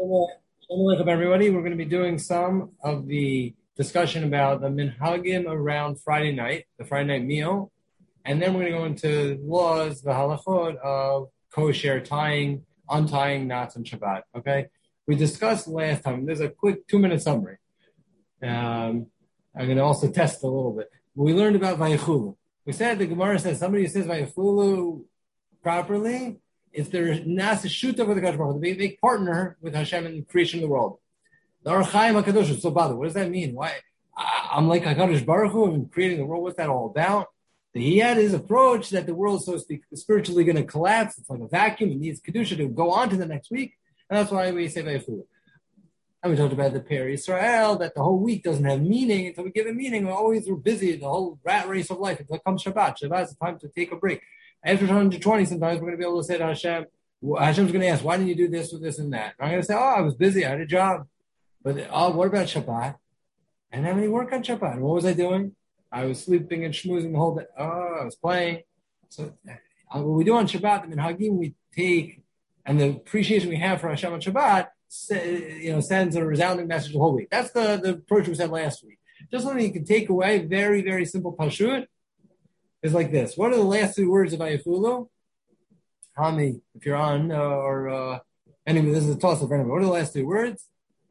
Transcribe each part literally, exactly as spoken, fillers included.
Shalom Aleichem, everybody. We're going to be doing some of the discussion about the minhagim around Friday night, the Friday night meal, and then we're going to go into laws, the halachot of kosher tying, untying knots on Shabbat. Okay, we discussed last time. There's a quick two-minute summary. Um, I'm going to also test a little bit. We learned about Vayechulu. We said the Gemara says somebody who says Vayechulu properly, if they're nasa shuta with the Kadosh Baruch Hu, they make partner with Hashem in the creation of the world. The Or Chaim HaKadosh is so bothered. What does that mean? Why? I'm like HaKadosh Baruch Hu in creating the world. What's that all about? He had his approach that the world, so to speak, is spiritually going to collapse. It's like a vacuum. It needs Kedusha to go on to the next week. And that's why we say Vayechulu. And we talked about the Peri Israel, that the whole week doesn't have meaning. Until we give it meaning, we're always we're busy, the whole rat race of life. Until it comes Shabbat. Shabbat is the time to take a break. After one hundred twenty, sometimes we're going to be able to say to Hashem, Hashem's going to ask, why didn't you do this with this and that? And I'm going to say, oh, I was busy. I had a job. But oh, what about Shabbat? I didn't have any work on Shabbat. And what was I doing? I was sleeping and schmoozing the whole day. Oh, I was playing. So uh, what we do on Shabbat, the minhagim we take, and the appreciation we have for Hashem on Shabbat, you know, sends a resounding message the whole week. That's the, the approach we said last week. Just something you can take away, very, very simple pashut, is like this. What are the last two words of Vayechulu? Hami, if you're on, uh, or uh, anyway, this is a toss-up anyway. What are the last two words?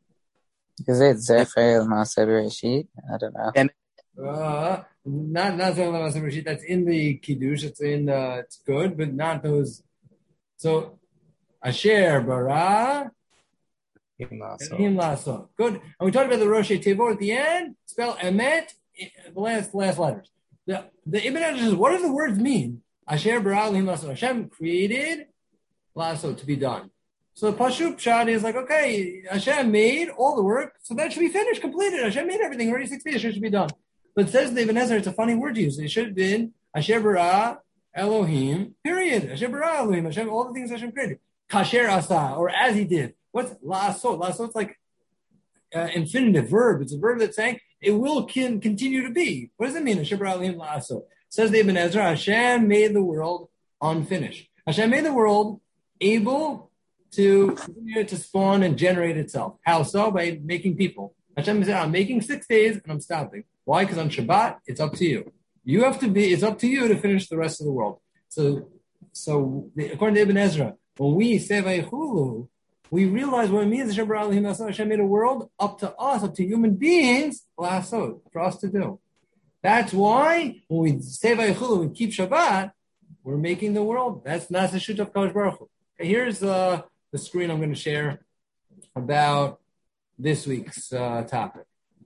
Is it Zefer Maaseh Bereshit? I don't know. Uh, not not Zefer Maaseh Bereshit. That's in the Kiddush. It's in. Uh, it's good, but not those. So Asher Bara. Him Lasso. Good. And we talked about the Rosh Tevor at the end. Spell Emet, the last last letters. The the Ibn Ezra says, what do the words mean? Asher Bara Him Lasso. Hashem created Lasso to be done. So the Pashut Pshat is like, okay, Hashem made all the work, so that should be finished, completed. Hashem made everything already. Six days should be done. But it says the Ibn Ezra, it's a funny word to use. It should have been Asher Bara Elohim. Period. Asher Bara Elohim. Hashem, all the things Hashem created. Kasher Asa, or as He did. What's lasso? Lasso, it's like uh, infinitive verb. It's a verb that's saying it will can continue to be. What does it mean? Asher Bara Elohim lasso. Says the Ibn Ezra, Hashem made the world unfinished. Hashem made the world able to continue to spawn and generate itself. How so? By making people. Hashem said, I'm making six days and I'm stopping. Why? Because on Shabbat, it's up to you. You have to be, it's up to you to finish the rest of the world. So, so the, according to Ibn Ezra, when we say Vayechulu, we realize what it means. Hashem made a world up to us, up to human beings, for us to do. That's why when we say Vayechulu and keep Shabbat, we're making the world. That's not the shoot of Kadosh Baruch Hu. Okay, here's uh, the screen I'm going to share about this week's uh, topic.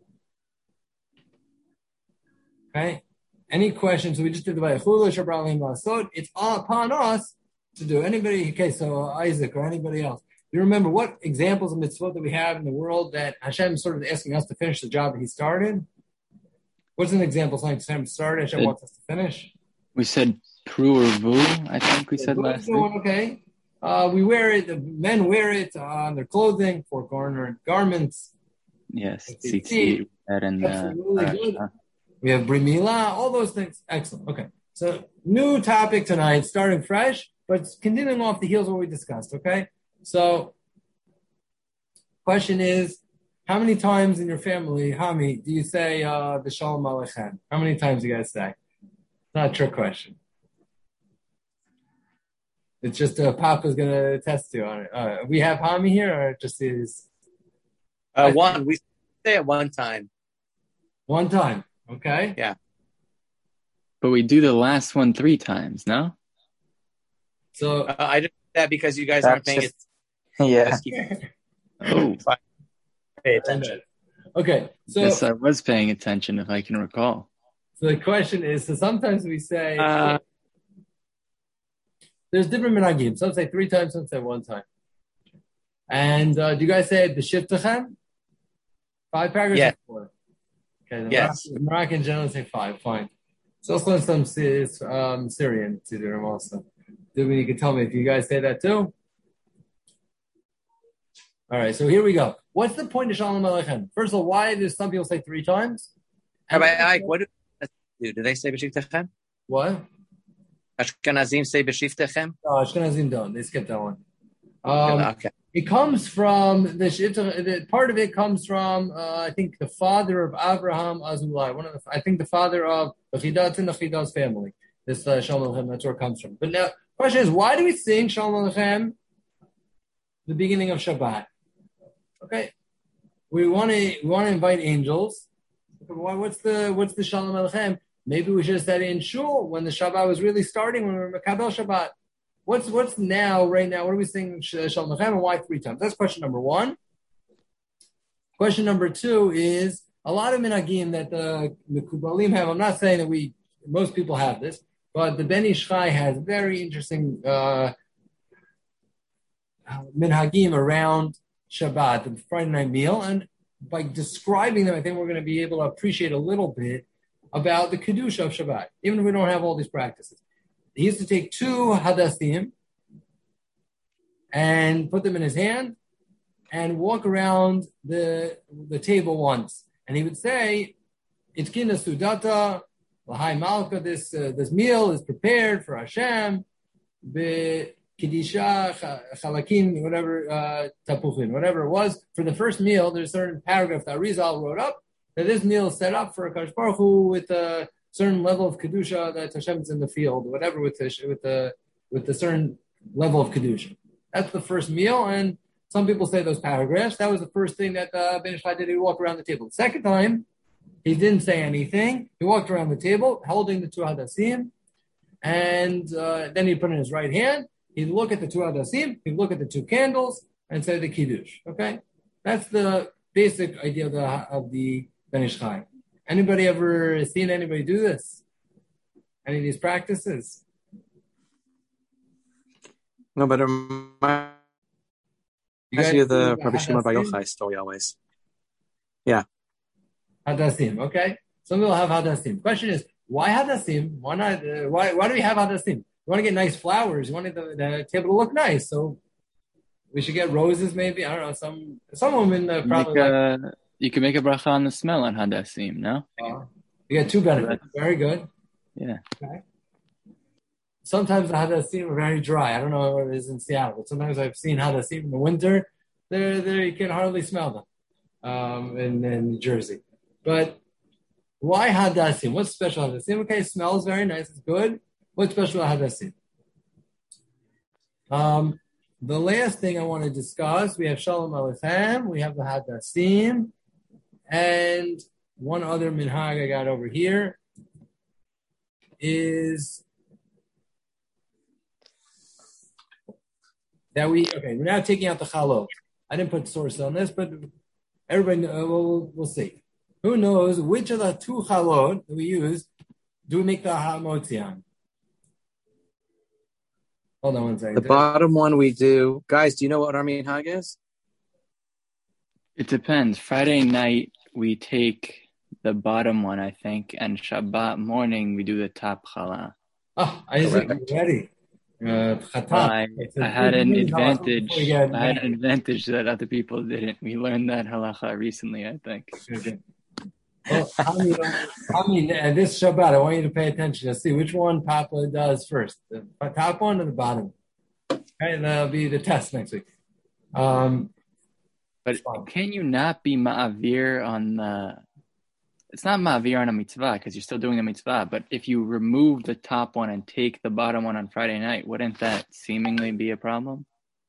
Okay. Any questions? So we just did the Vayechulu, Shabbat Lasot. It's upon us to do. Anybody? Okay, so Isaac or anybody else. You remember what examples of mitzvot that we have in the world that Hashem is sort of asking us to finish the job that He started? What's an example? Something Hashem started, Hashem it, wants us to finish. We said pru or vu, I think we said last week. Okay. Uh, we wear it, the men wear it on their clothing, four cornered garments. Yes, tzitzit, and uh, really uh, we have Brit Milah, all those things. Excellent. Okay. So, new topic tonight, starting fresh, but continuing off the heels of what we discussed, okay? So, question is, how many times in your family, Hami, do you say uh, the Shalom Aleichem? How many times do you guys say? It's not a trick question. It's just uh, Papa's going to test you on it. Uh, we have Hami here, or just is? Uh, one. We say it one time. One time. Okay. Yeah. But we do the last one three times, no? So uh, I just did that because you guys That's aren't paying just, it. Yeah. Oh. Pay attention. Okay. So yes, I was paying attention, if I can recall. So the question is, so sometimes we say, uh, there's different minhagim. Some say three times, some say one time. And uh, do you guys say b'shiftachem? Five paragraphs? Yeah. Four? Okay. The yes. Moroccan, Moroccan generally say five. Fine. So also some um, Syrian Siddurim also. You can tell me if you guys say that too. All right. So here we go. What's the point of Shalom Aleichem? First of all, why do some people say three times? Rabbi Ike, what do they do? Do they say b'shiftachem? What? Ashkenazim say b'shiftachem? No, Ashkenazim don't. They skip that one. Um, okay. It comes from the, the part of it comes from uh, I think the father of Abraham Azulai, one of the, I think the father of the Chidatz in the Chidatz family. This uh, Shalom Aleichem, that's where it comes from. But now, question is, why do we sing Shalom Aleichem the beginning of Shabbat? Okay, we want to we want to invite angels. What's the what's the Shalom Aleichem? Maybe we should have said it in shul when the Shabbat was really starting, when we were Makabel Shabbat. What's what's now, right now, what are we saying Shalom Aleichem and why three times? That's question number one. Question number two is, a lot of minhagim that the Mekubalim have, I'm not saying that we, most people have this, but the Ben Ish Chai has very interesting uh, minhagim around Shabbat, the Friday night meal, and by describing them, I think we're going to be able to appreciate a little bit about the Kedusha of Shabbat, even if we don't have all these practices. He used to take two hadassim and put them in his hand and walk around the the table once. And he would say, Itkina Sudata, Lahai Malka, this uh, this meal is prepared for Hashem, Be Kedisha, Chalakin, whatever, uh, Tapuchin, whatever it was. For the first meal, there's a certain paragraph that Arizal wrote up, that this meal is set up for a Kadosh Baruch Hu with a certain level of kedusha that Hashem's in the field, whatever, with the with the with the certain level of kedusha. That's the first meal, and some people say those paragraphs. That was the first thing that uh, Ben Ish Chai did. He walked around the table. The second time, he didn't say anything. He walked around the table, holding the two hadassim, and uh, then he put it in his right hand. He'd look at the two hadassim, he'd look at the two candles, and say the kiddush. Okay, that's the basic idea of the of the Ben Ish Chai. Anybody ever seen anybody do this? Any of these practices? No, but um, I see the Rabbi Shimon Bar Yochai story always. Yeah. Hadassim, okay. Some people have hadassim. Question is, why hadassim? Why not? Uh, why why do we have hadassim? You want to get nice flowers. You want the, the table to look nice. So we should get roses, maybe. I don't know. Some some women uh, probably like. like, A, you can make a bracha on the smell on hadassim, no? Uh, you get two benefits. Very good. Yeah. Okay. Sometimes the hadassim are very dry. I don't know what it is in Seattle, but sometimes I've seen hadassim in the winter. They're, they're, you can hardly smell them um, in, in New Jersey. But why hadassim? What's special about hadassim? Okay, it smells very nice. It's good. What's special about hadassim? Um, the last thing I want to discuss, we have Shalom Aleichem, we have the hadassim, and one other minhag I got over here is that we, okay, we're now taking out the chalot. I didn't put sources on this, but everybody, uh, we'll, we'll see. Who knows which of the two chalot that we use do we make the hamotzi on? Hold on one second. The bottom one we do. Guys, do you know what our minhag is? It depends. Friday night, we take the bottom one, I think, and Shabbat morning, we do the top challah. Oh, Isaac, you ready? Uh, I, I had an advantage. I had an advantage that other people didn't. We learned that halacha recently, I think. Okay. Well, I mean, I mean, uh, this Shabbat, I want you to pay attention to see which one Papa does first, the top one or the bottom. Okay, and that'll be the test next week. Um, but can you not be ma'avir on the? It's not ma'avir on a mitzvah because you're still doing the mitzvah. But if you remove the top one and take the bottom one on Friday night, wouldn't that seemingly be a problem?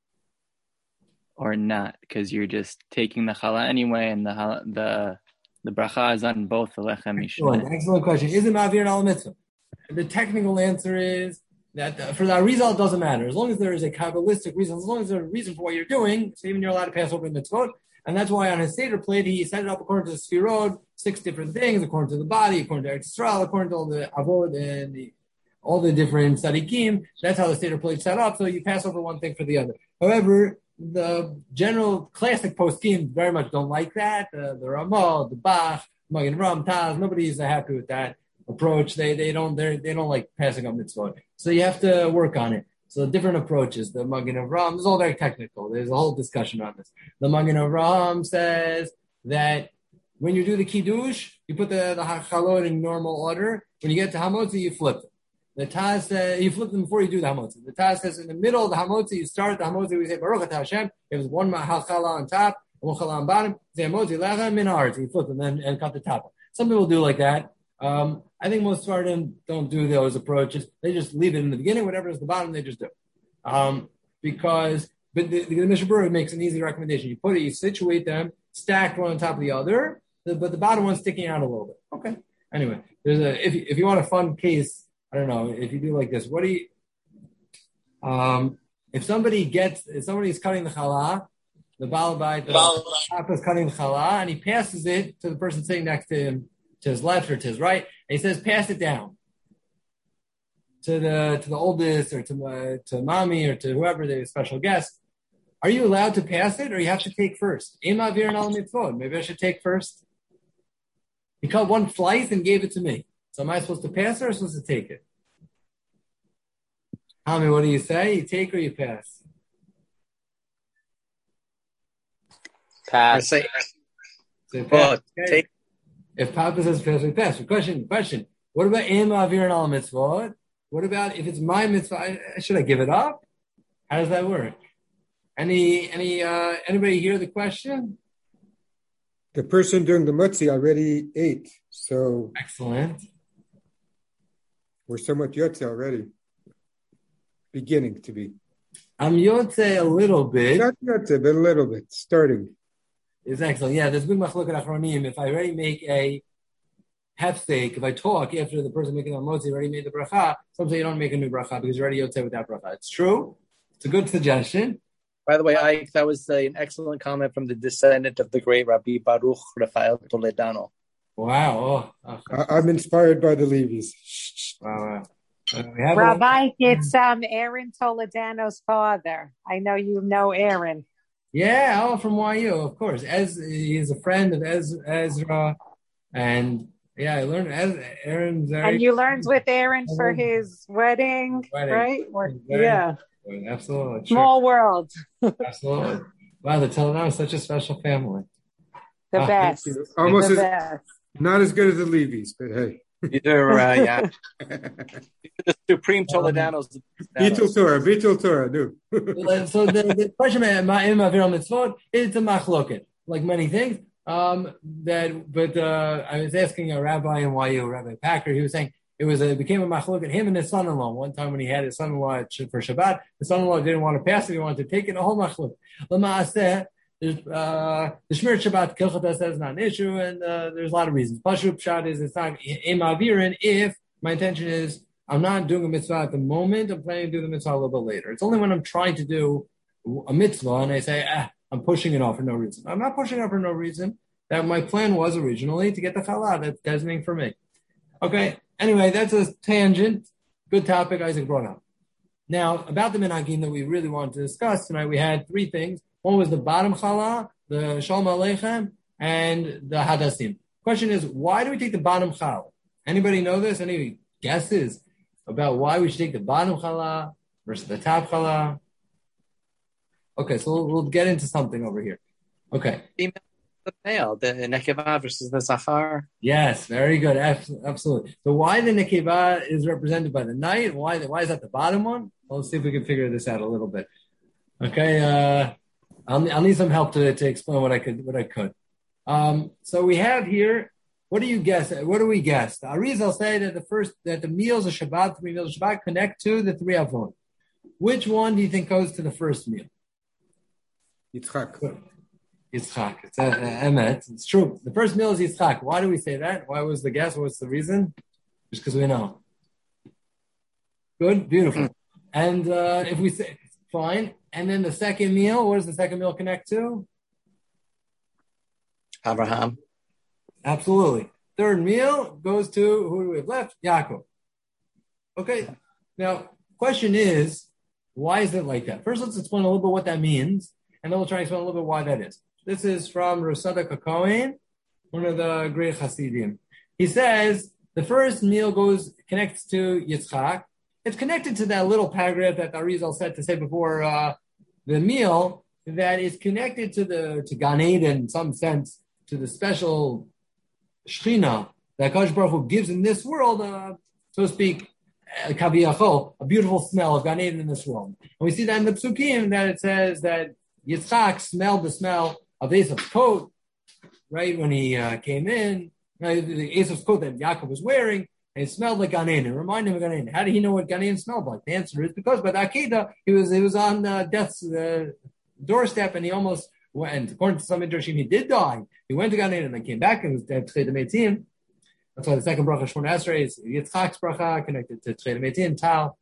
Or not? Because you're just taking the challah anyway, and the the the bracha is on both the lechem Excellent, excellent question. Is it ma'avir an al mitzvah? The technical answer is that uh, for the Arizal, it doesn't matter. As long as there is a Kabbalistic reason, as long as there's a reason for what you're doing, so even you're allowed to pass over the mitzvot. And that's why on his Seder plate, he set it up according to the Sfirot, six different things, according to the body, according to Eretz Yisrael, according to all the Avod and the, all the different Tzadikim. That's how the Seder plate set up, so you pass over one thing for the other. However, the general classic poskim very much don't like that. Uh, the Ramah, the Bach, Magen Ram, Taz, nobody's happy with that approach. They they don't they they don't like passing up mitzvot. So you have to work on it. So different approaches. The Magen Avraham is all very technical. There's a whole discussion on this. The Magen Avraham says that when you do the kiddush, you put the, the chalot in normal order. When you get to hamotzi, you flip it. The Taz says, you flip them before you do the hamotzi. The Taz says in the middle of the hamotzi, you start the hamotzi, we say, Baruch Atah Hashem. It was one challah on top, one challah on bottom. You say, hamotzi lechem min haaretz. You flip them and, and cut the top. Some people do like that. Um, I think most Sfardim don't do those approaches. They just leave it in the beginning, whatever is the bottom, they just do. Um, because, but the, the Mishnah Berurah makes an easy recommendation. You put it, you situate them, stacked one on top of the other, but the bottom one's sticking out a little bit. Okay. Anyway, there's a, if you, if you want a fun case, I don't know, if you do like this, what do you, um, if somebody gets, if somebody's cutting the challah, the Baal Bayit, the Papa is cutting the challah, and he passes it to the person sitting next to him, to his left or to his right, and he says, pass it down to the to the oldest or to uh, to mommy or to whoever, the special guest. Are you allowed to pass it, or you have to take first? Maybe I should take first. He cut one slice and gave it to me. So am I supposed to pass it or supposed to take it? Hami, what do you say? You take or you pass? Pass. I say, so pass. Okay. Take. If Papa says pass, we pass. Question, question. What about im avir and al mitzvot? What about if it's my mitzvah? Should I give it up? How does that work? Any, any, uh, anybody hear the question? The person doing the mutzi already ate, so excellent. We're somewhat yotze already, beginning to be. I'm yotze a little bit. Not yotze, but a little bit, starting. It's excellent. Yeah, there's big machloket achronim. If I already make a hefsteak, if I talk after the person making the motzi already made the bracha, some say you don't make a new bracha because you're already yotze with that bracha. It's true. It's a good suggestion. By the way, Ike, that was uh, an excellent comment from the descendant of the great Rabbi Baruch Rafael Toledano. Wow. Oh, oh. I- I'm inspired by the Levis. Wow. Uh, we have Rabbi, a- it's um, Aaron Toledano's father. I know you know Aaron. Yeah, oh, from Y U, of course. As he's a friend of Ez, Ezra, and yeah, I learned as Aaron's. Very, and you learned with Aaron for his wedding, wedding. right? Or, Wedding. yeah. Absolutely. Small sure. world. Absolutely. Wow, the Telenor is such a special family. The Oh, best. Almost the as, best. not as good as the Levis, but hey. These are, uh, yeah. The Supreme Toledanos. Beetle Torah, Beetle Torah, do. So the, the question about Ma'im Avir Mitzvot, it's a machloket, like many things. Um, that, but uh, I was asking a rabbi in Y U, Rabbi Packer, he was saying it was a, it became a machloket, him and his son-in-law. One time when he had his son-in-law for Shabbat, the son-in-law didn't want to pass it, he wanted to take it, a whole machloket. L'ma'aseh, there's, uh, the Shmir Shabbat Kilchata says not an issue, and uh, there's a lot of reasons. Pashut Pshat is it's not im avirin if my intention is I'm not doing a mitzvah at the moment, I'm planning to do the mitzvah a little bit later. It's only when I'm trying to do a mitzvah and I say, ah, I'm pushing it off for no reason. I'm not pushing it off for no reason. That my plan was originally to get the challah. That's designating for me. Okay. Anyway, that's a tangent. Good topic Isaac brought up. Now, about the minhagim that we really wanted to discuss tonight, we had three things. One was the bottom challah, the shalom aleichem, and the hadassim. Question is, why do we take the bottom challah? Anybody know this? Any guesses about why we should take the bottom challah versus the top challah? Okay, so we'll, we'll get into something over here. Okay. The male, the nekeva versus the zachar. Yes, very good. Absolutely. So why the nekeva is represented by the night? Why, why is that the bottom one? Well, let's see if we can figure this out a little bit. Okay. Uh, I'll, I'll need some help to, to explain what I could, what I could. Um, so we have here, what do you guess? What do we guess? The Arizal say that the first, that the meals of Shabbat, three meals of Shabbat connect to the three avon. Which one do you think goes to the first meal? Yitzchak. Yitzchak. It's a, a emet. It's true. The first meal is Yitzchak. Why do we say that? Why was the guess? What's the reason? Just because we know. Good. Beautiful. And uh, if we say, fine. And then the second meal, what does the second meal connect to? Abraham. Absolutely. Third meal goes to, who do we have left? Yaakov. Okay. Now, question is, why is it like that? First, let's explain a little bit what that means, and then we'll try to explain a little bit why that is. This is from Rosadak HaKohen, one of the great Hasidim. He says, the first meal goes, connects to Yitzchak. It's connected to that little paragraph that Arizal said to say before uh, the meal, that is connected to the to Gan Eden in some sense, to the special Shechina that Kadosh Baruch Hu gives in this world, uh, so to speak, kaviyachol, a beautiful smell of Gan Eden in this world. And we see that in the Psukim that it says that Yitzchak smelled the smell of Esav's coat, right, when he uh, came in, right, the Esav's coat that Yaakov was wearing, and it smelled like Gan Eden. It reminded him of Gan Eden. How did he know what Gan Eden smelled like? The answer is because by the Akedah, he was, he was on uh, death's uh, doorstep, and he almost went, according to some Midrashim, he did die. He went to Gan Eden and then came back and was dead to the Meitim. That's why the second bracha Shmona Esrei is Yitzchak's bracha connected to Tchei Meitim, Tal.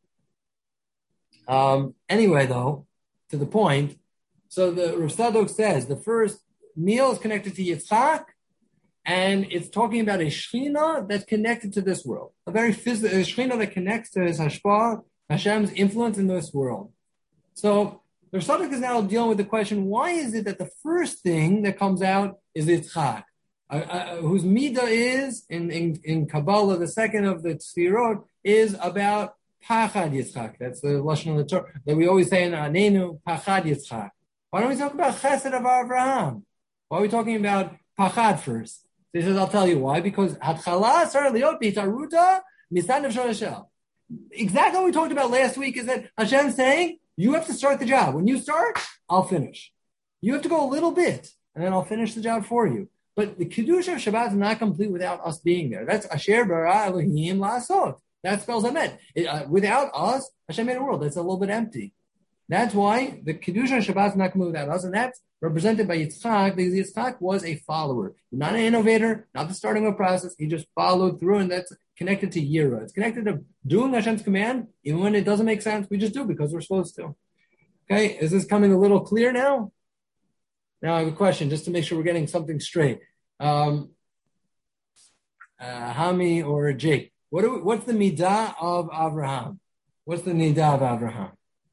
Um, anyway, though, to the point, so the Rav Tzadok says the first meal is connected to Yitzchak, and it's talking about a Shechina that's connected to this world, a very physical a Shechina that connects to his Hashpah, Hashem's influence in this world. So the Rav Tzadok is now dealing with the question: why is it that the first thing that comes out is Yitzchak? Uh, uh, whose midah is in, in in Kabbalah, the second of the Tzfirot is about Pachad Yitzchak. That's the lashon of the Torah that we always say in Anenu, Pachad Yitzchak. Why don't we talk about Chesed of Avraham? Why are we talking about Pachad first? So he says, I'll tell you why. Because Hatchala Sar Liot Bitaruta Misan Shel. Exactly what we talked about last week is that Hashem's saying you have to start the job. When you start, I'll finish. You have to go a little bit, and then I'll finish the job for you. But the Kiddush of Shabbat is not complete without us being there. That's Asher Bara Elohim La'asot. That spells Amen. It, uh, without us, Hashem made a world that's a little bit empty. That's why the Kiddush of Shabbat is not complete without us, and that's represented by Yitzchak, because Yitzchak was a follower, not an innovator, not the starting of a process. He just followed through, and that's connected to Yira. It's connected to doing Hashem's command, even when it doesn't make sense. We just do because we're supposed to. Okay, is this coming a little clear now? Now I have a question, just to make sure we're getting something straight. Um, uh, Hami or Jake, what do we, what's the midah of Avraham? What's the midah of Avraham?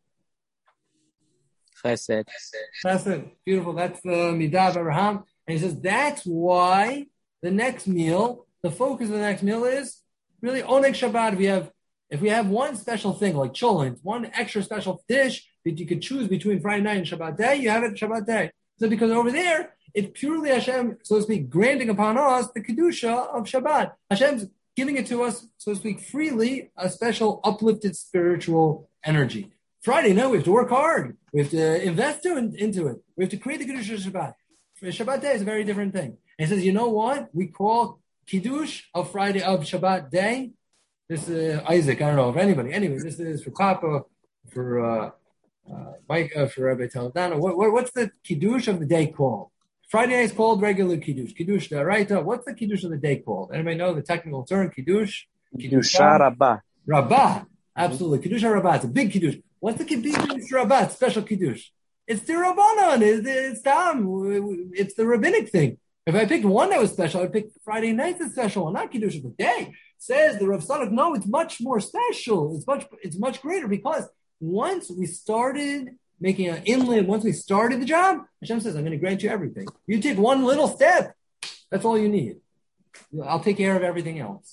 Chesed. Chesed, beautiful. That's the midah of Avraham. And he says that's why the next meal, the focus of the next meal is really Oneg Shabbat. We have, if we have one special thing like cholent, one extra special dish that you could choose between Friday night and Shabbat day, you have it Shabbat day. So because over there, it's purely Hashem, so to speak, granting upon us the Kedusha of Shabbat. Hashem's giving it to us, so to speak, freely, a special uplifted spiritual energy. Friday, no, we have to work hard. We have to invest in, into it. We have to create the Kedusha of Shabbat. Shabbat day is a very different thing. And he says, you know what? We call Kiddush of Friday, of Shabbat day. This is uh, Isaac, I don't know if anybody. Anyway, this is for Papa, for... Uh, Uh, Mike, uh, for Rabbi Taladana, what, what, what's the Kiddush of the day called? Friday night is called regular Kiddush. Kiddush D'Oraita. What's the Kiddush of the day called? Anybody know the technical term? Kiddush? Kiddush Rabbah. Rabbah. Absolutely. Mm-hmm. Kiddush Rabbah. It's a big Kiddush. What's the Kiddush Rabbah? Special Kiddush. It's the Rabbanon. It's, it's, Tam. It's the rabbinic thing. If I picked one that was special, I'd pick Friday night the special one, not Kiddush of the day. Says the Rav Tzadok, no, it's much more special. It's much, it's much greater because once we started making an inland, once we started the job, Hashem says, I'm going to grant you everything. You take one little step. That's all you need. I'll take care of everything else.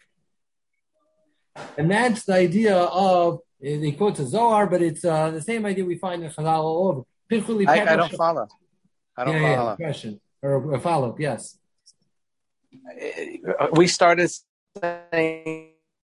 And that's the idea of, they quote to Zohar, but it's uh, the same idea we find in Chazal all over. I, I don't follow. I don't yeah, follow. Yeah, question. Or a follow-up, yes. We started saying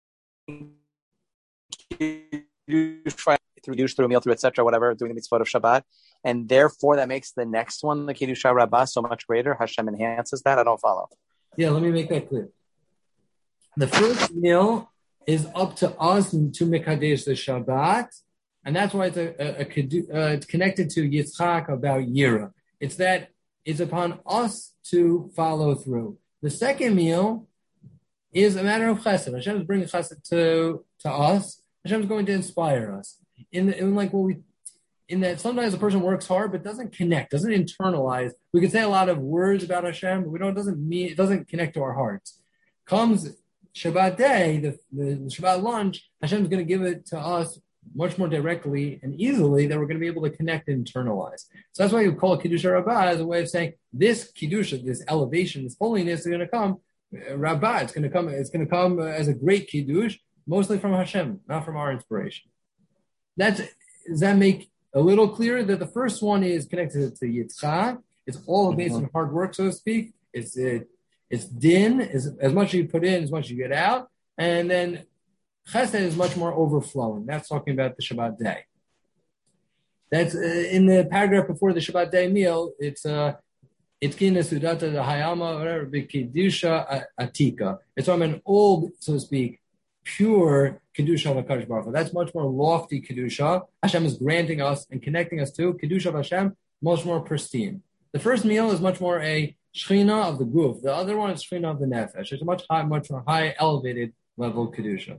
through Kiddush, through a meal, through et cetera, whatever, doing the mitzvot of Shabbat, and therefore that makes the next one, the Kiddush Rabbah, so much greater. Hashem enhances that. I don't follow. Yeah, let me make that clear. The first meal is up to us to Mekadesh the Shabbat, and that's why it's a, a, a uh, it's connected to Yitzchak about Yira. It's that it's upon us to follow through. The second meal is a matter of chesed. Hashem is bringing chesed to to us. Hashem is going to inspire us. In, the, in like what we, in that sometimes a person works hard but doesn't connect, doesn't internalize. We can say a lot of words about Hashem, but we don't. It doesn't mean it doesn't connect to our hearts. Comes Shabbat day, the, the, the Shabbat lunch, Hashem is going to give it to us much more directly and easily that we're going to be able to connect and internalize. So that's why you call it Kiddush Rabbah as a way of saying this Kiddush, this elevation, this holiness is going to come uh, Rabbah. It's going to come. It's going to come uh, as a great Kiddush, mostly from Hashem, not from our inspiration. That's, does that make a little clearer that the first one is connected to Yitzchak? It's all based mm-hmm. on hard work, so to speak. It's it, it's din, is as much as you put in, as much as you get out. And then Chesed is much more overflowing. That's talking about the Shabbat day. That's uh, in the paragraph before the Shabbat day meal. It's uh, it's kina sudata the hayama whatever b'kedusha atika. It's from an old, so to speak, pure kedusha of HaKadosh Baruch Hu. That's much more lofty kedusha. Hashem is granting us and connecting us to kedusha of Hashem, much more pristine. The first meal is much more a shechina of the guf. The other one is shechina of the nefesh. It's a much high, much more high, elevated level of kedusha.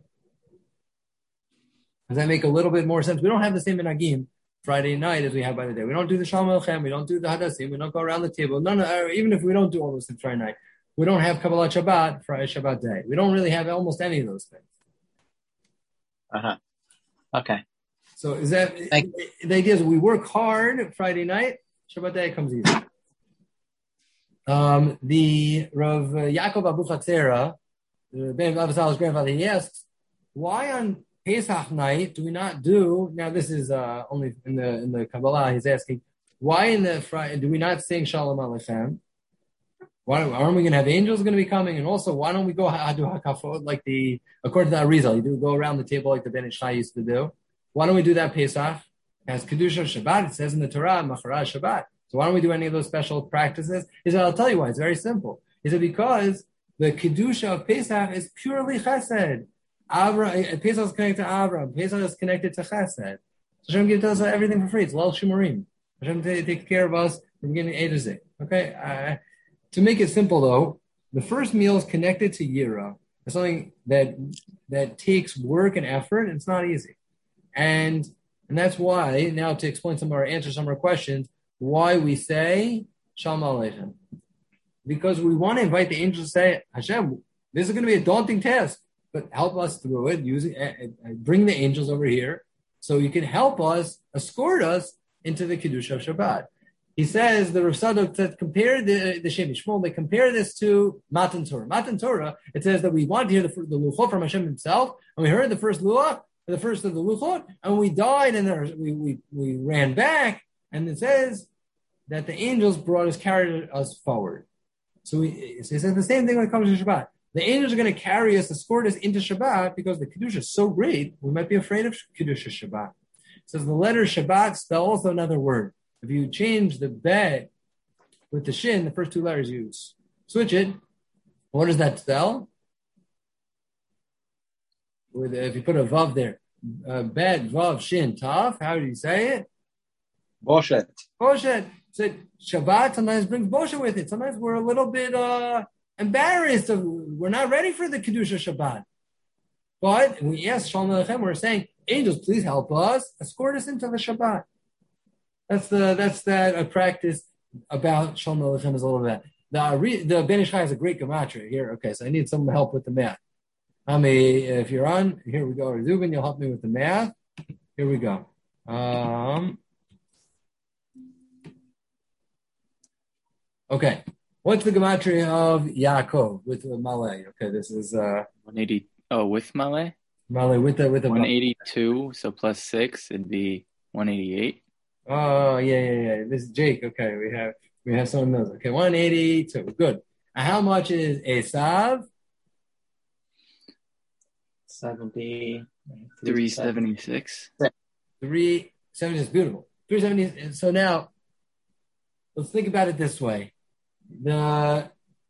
Does that make a little bit more sense? We don't have the same minhagim Friday night as we have by the day. We don't do the Shalom Aleichem. We don't do the Hadassim. We don't go around the table. None of, even if we don't do all those things Friday night, we don't have Kabbalah Shabbat Friday Shabbat day. We don't really have almost any of those things. Uh huh. Okay. So is that Thank the idea? Is we work hard Friday night. Shabbat day comes easy. Um, the Rav Yaakov Abu Chatzera, Ben Abba Sal's grandfather, he asks, why on Pesach night do we not do? Now this is uh, only in the in the Kabbalah. He's asking, why in the Friday do we not sing Shalom Aleichem? Why aren't we going to have angels going to be coming? And also, why don't we go do Hakafot like the according to the Arizal? You do go around the table like the Ben Ish Chai used to do. Why don't we do that Pesach? As Kedusha Shabbat, it says in the Torah, Macharaz Shabbat. So why don't we do any of those special practices? He said, I'll tell you why. It's very simple. He said, because the Kedusha of Pesach is purely Chesed. Avra, Pesach is connected to Avram. Pesach is connected to Chesed. So Hashem gives us everything for free. It's Lel Shimurim. Hashem t- takes care of us from beginning A to Z. Okay? Uh, to make it simple, though, the first meal is connected to Yira. It's something that that takes work and effort, and it's not easy. And and that's why, now to explain some of our answer some of our questions, why we say Shalom Aleichem. Because we want to invite the angels to say, Hashem, this is going to be a daunting task, but help us through it. Using, uh, uh, bring the angels over here so you can help us, escort us into the Kedusha of Shabbat. He says, the Rav Sadok said, compare the, the Shem Yishmol, they compare this to Matan Torah. Matan Torah, it says that we want to hear the, the Luchot from Hashem himself, and we heard the first Luach, the first of the Luchot, and we died, and there, we, we, we ran back, and it says that the angels brought us, carried us forward. So, we, so he says the same thing when it comes to Shabbat. The angels are going to carry us, escort us into Shabbat, because the Kedusha is so great, we might be afraid of Kedusha Shabbat. It says the letter Shabbat spell also another word. If you change the bet with the shin, the first two letters you switch it, what does that spell? With, if you put a vav there, uh, bet, vav, shin, taf, how do you say it? Boshet. Boshet. So Shabbat sometimes brings boshet with it. Sometimes we're a little bit uh, embarrassed. Of, we're not ready for the Kedusha Shabbat. But we ask Shalom Aleichem, we're saying, angels, please help us, escort us into the Shabbat. That's the that's that a practice about Shalom Aleichem is a little bit. The the Ben Ish Chai has a great gematria here. Okay, so I need some help with the math. I mean, if you're on, here we go. Zubin, you'll help me with the math. Here we go. Um, okay, what's the gematria of Yaakov with Malay? Okay, this is uh, one eighty. Oh, with Malay. Malay with the with the one eighty-two. So plus six, it'd be one eighty-eight. Oh, yeah, yeah, yeah. This is Jake. Okay, we have we have someone knows. Okay, one eighty-two. Good. And how much is Esav? seventy. three seventy-six. three seventy-six. Beautiful. three seventy. So now, let's think about it this way. The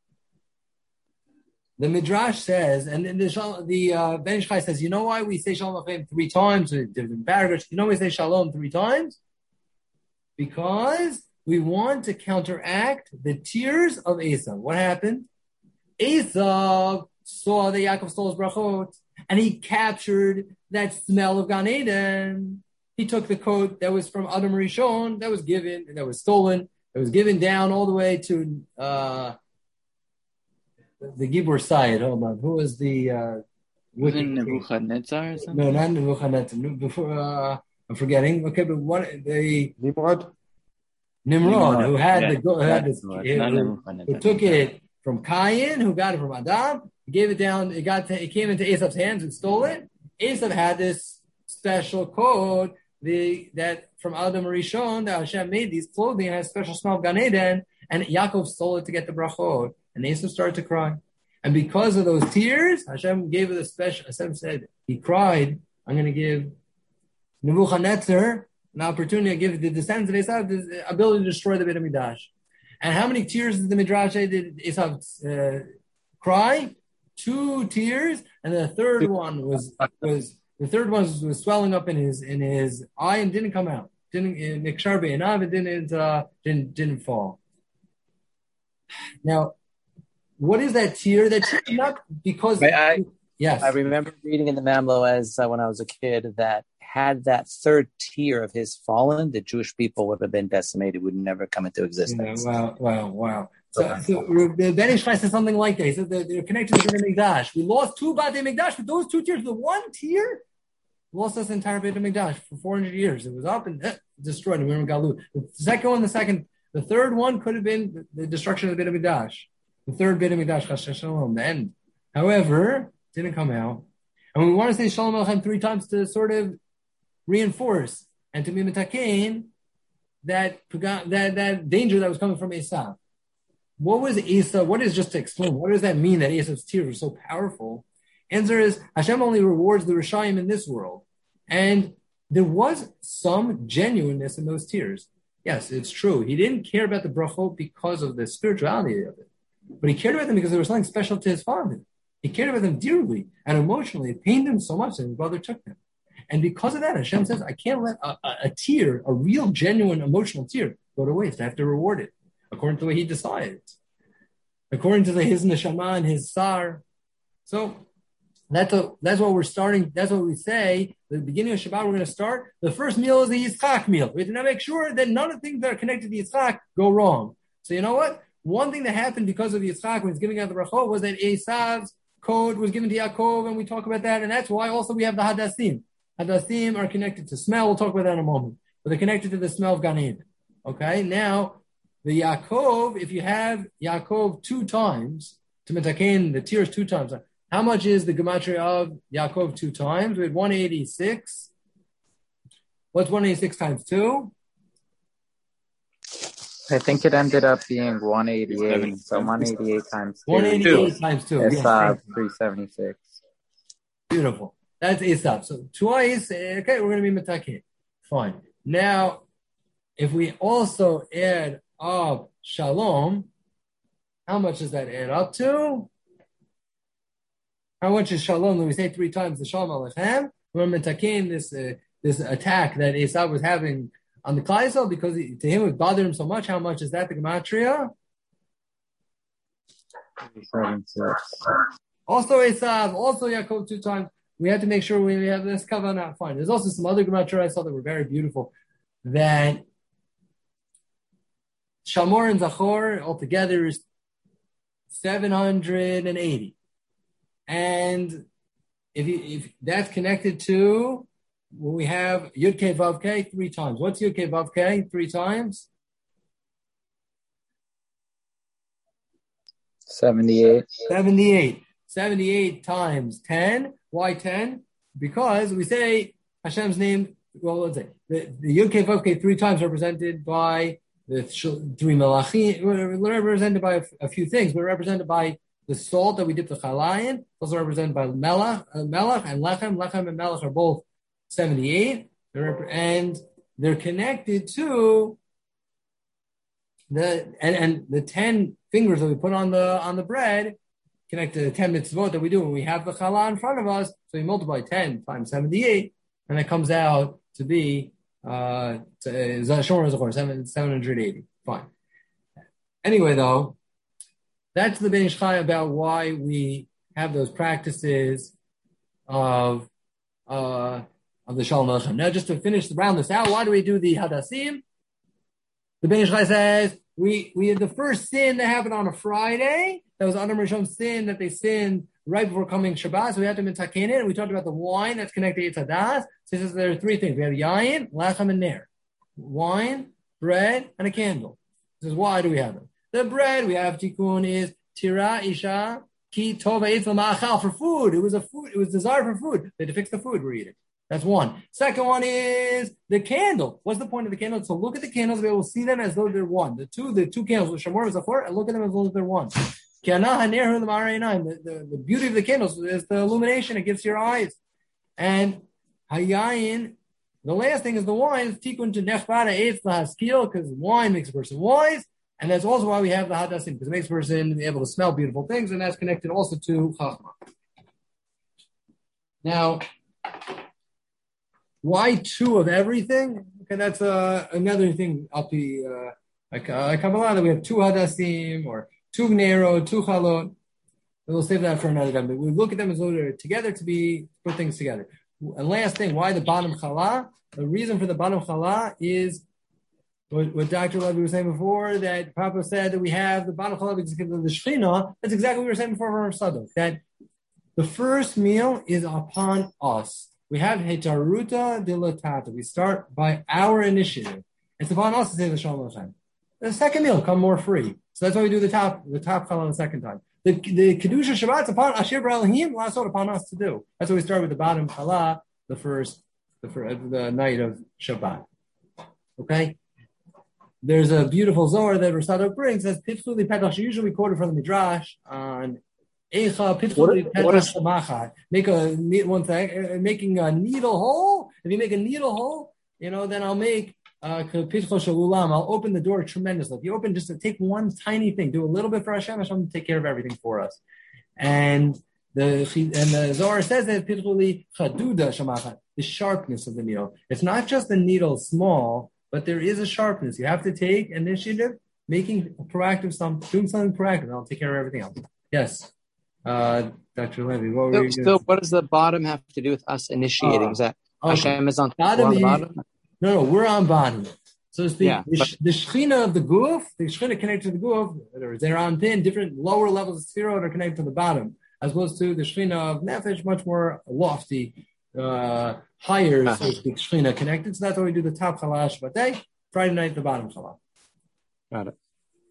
the Midrash says, and the the uh, Ben Ish Chai says, you know why we say Shalom Aleichem three times in different paragraphs? You know why we say Shalom three times? Because we want to counteract the tears of Esav. What happened? Esav saw that Yaakov stole his brachot, and he captured that smell of Gan Eden. He took the coat that was from Adam Rishon, that was given, that was stolen, that was given down all the way to uh, the Gibor Sayed. Hold on, who was the? Uh, was it Nebuchadnezzar or something? No, not Nebuchadnezzar. Before. Uh, I'm forgetting. Okay, but what the Nimrod, Nimrod, Nimrod who had yeah. the who had this, Nimrod, who, who took it from Cain, who got it from Adam, gave it down. It got to, it came into Esav's hands and stole it. Esav had this special code, the that from Adam Rishon that Hashem made these clothing and had a special smell of Gan Eden, and Yaakov stole it to get the brachot, and Esav started to cry. And because of those tears, Hashem gave it a special, Hashem said, he cried, I'm going to give Nebuchadnezzar an opportunity to give the descendants of Esav the ability to destroy the Beit HaMikdash. And how many tears did the Midrash say did Esav uh, cry? Two tears, and the third one was was the third one was, was swelling up in his in his eye and didn't come out. Didn't Nikshar Be'enav, it didn't uh, didn't didn't fall. Now, what is that tear? That tear is not because I, I, yes. I remember reading in the Mamlo as uh, when I was a kid that had that third tier of his fallen, the Jewish people would have been decimated, would never come into existence. Yeah, wow, wow, wow. So, so the Ben Ish Chai says something like that. He says that they're connected to the Beit HaMikdash. We lost two Beit HaMikdash, but those two tiers, the one tier, lost us the entire Beit HaMikdash for four hundred years. It was up and eh, destroyed, and we were in Galut. The second one, the second, the third one could have been the destruction of the Beit HaMikdash. The third Beit HaMikdash, Chas Shalom, the end. However, didn't come out. And we want to say Shalom Aleichem three times to sort of reinforce and to be mitakein that that that danger that was coming from Esav. What was Esav? What is, just to explain, what does that mean that Esav's tears were so powerful? Answer is Hashem only rewards the Rishayim in this world, and there was some genuineness in those tears. Yes, it's true. He didn't care about the brachot because of the spirituality of it, but he cared about them because there was something special to his father. He cared about them dearly and emotionally. It pained him so much that his brother took them. And because of that, Hashem says, I can't let a, a, a tear, a real, genuine, emotional tear, go to waste. I have to reward it according to the way he decided, according to the, his neshama and his sar. So that's, a, that's what we're starting. That's what we say. The beginning of Shabbat, we're going to start. The first meal is the Yitzchak meal. We have to make sure that none of the things that are connected to Yitzchak go wrong. So you know what? One thing that happened because of Yitzchak when he's giving out the brachot was that Esav's code was given to Yaakov, and we talk about that. And that's why also we have the Hadassim. Hadassim are connected to smell. We'll talk about that in a moment. But they're connected to the smell of Gan Eden. Okay? Now, the Yaakov, if you have Yaakov two times, to mitakein the tears two times, how much is the gematria of Yaakov two times? We had one hundred eighty-six. What's one hundred eighty-six times two? I think it ended up being one eighty-eight. So one eighty-eight times two. one eighty-eight times two. It's yes, uh, three seventy-six. Beautiful. That's Esav. So twice, okay, we're going to be mitakein. Fine. Now, if we also add up Shalom, how much does that add up to? How much is Shalom? When we say three times the Shalom Aleichem, we're mitakein this uh, this attack that Esav was having on the Klal Yisrael because he, to him it bothered him so much. How much is that the gematria? Also Esav, also Yaakov two times. We have to make sure we have this kavanah. Fine. There's also some other gematria I saw that were very beautiful. That Shamor and Zachor altogether is seven hundred eighty. And if you, if that's connected to when we have Yud Kei Vav Kei three times. What's Yud Kei Vav Kei three times? seventy-eight. seventy-eight. seventy-eight times ten. Why ten? Because we say Hashem's name, well, let's say, the, the Yud Kei Vav Kei three times represented by the three Malachim, represented by a, a few things, but represented by the salt that we dip the challah in, also represented by melach, uh, melach and lechem. Lechem and melach are both seventy-eight, they're, and they're connected to the and, and the ten fingers that we put on the on the bread connect to the ten mitzvot that we do when we have the challah in front of us. So we multiply ten times seventy-eight, and it comes out to be uh, seven hundred eighty. Fine. Anyway, though, that's the Ben Ish Chai about why we have those practices of uh, of the Shalom Aleichem. Now, just to finish the round this out, why do we do the Hadassim? The Ben Ish Chai says we we had the first sin that happened on a Friday. That was Adam Rishon's sin that they sinned right before coming Shabbat. So we had to mitakein it. And we talked about the wine that's connected to Yitzadas. So he says there are three things. We have yayin, lachem, and ner. Wine, bread, and a candle. He says, why do we have them? The bread we have tikkun is tira isha ki tova etzla ma'achal for food. It was a food. It was desire for food. They had to fix the food we're eating. That's one. Second one is the candle. What's the point of the candle? So look at the candles. We will see them as though they're one. The two, the two candles with Shamor and Zachor, and look at them as though they're one. The, the, the beauty of the candles is the illumination it gives to your eyes. And hayayin, the last thing is the wine, tikun to nechbara eitz lahaskil, because wine makes a person wise. And that's also why we have the hadassim, because it makes a person able to smell beautiful things, and that's connected also to chachma. Now, why two of everything? Okay, that's uh, another thing. I'll be uh, like uh, Kabbalah that we have two hadassim or two gnero, two chalot. We'll save that for another time. But we look at them as together to be put things together. And last thing, why the bottom challah? The reason for the bottom challah is what, what Doctor Levy was saying before, that Papa said that we have the bottom challah because of the Shekhinah. That's exactly what we were saying before from our Sadok, that the first meal is upon us. We have hetaruta dilatata. We start by our initiative. It's upon us to say the Shalom Aleichem. The second meal come more free. So that's why we do the top the top challah the second time. The the kedusha Shabbat's upon Asher B'Elohim, last one upon us to do. That's why we start with the bottom challah, the first the first, the night of Shabbat. Okay. There's a beautiful Zohar that Rasadok brings as Pitfuli Petach. Usually we quote it from the Midrash on Eicha Pitfuli Petach Shamachar. Make a one thing, making a needle hole. If you make a needle hole, you know, then I'll make uh I'll open the door tremendously. If you open just to take one tiny thing, do a little bit for Hashem, Hashem will take care of everything for us. And the and the Zohar says that Pitfuli Chaduda Shamachar, the sharpness of the needle. It's not just the needle small, but there is a sharpness. You have to take initiative, making a proactive something, doing something proactive. I'll take care of everything else. Yes, uh, Doctor Levy. What were so, you so what does the bottom have to do with us initiating? Uh, is that okay. Hashem is on, bottom on the is, bottom? No, no, we're on bottom. So to speak, yeah, the, but, the Shechina of the Guf, the Shechina connected to the Guf, they're on pin, different lower levels of Sphirot are connected to the bottom, as opposed to the Shechina of Nefesh, much more lofty, uh, higher, uh-huh. so to speak, Shechina connected. So that's why we do the top Challah Shabbat day, Friday night, the bottom Challah. Got it.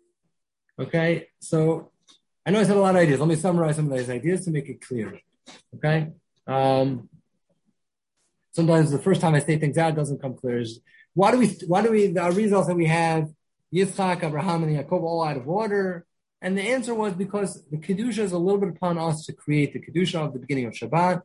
Okay, so I know I said a lot of ideas. Let me summarize some of those ideas to make it clear. Okay? Um, sometimes the first time I say things out, it doesn't come clear. Why do we, why do we, the results that we have Yitzchak, Abraham, and Yaakov all out of order? And the answer was because the Kedusha is a little bit upon us to create the Kedusha of the beginning of Shabbat.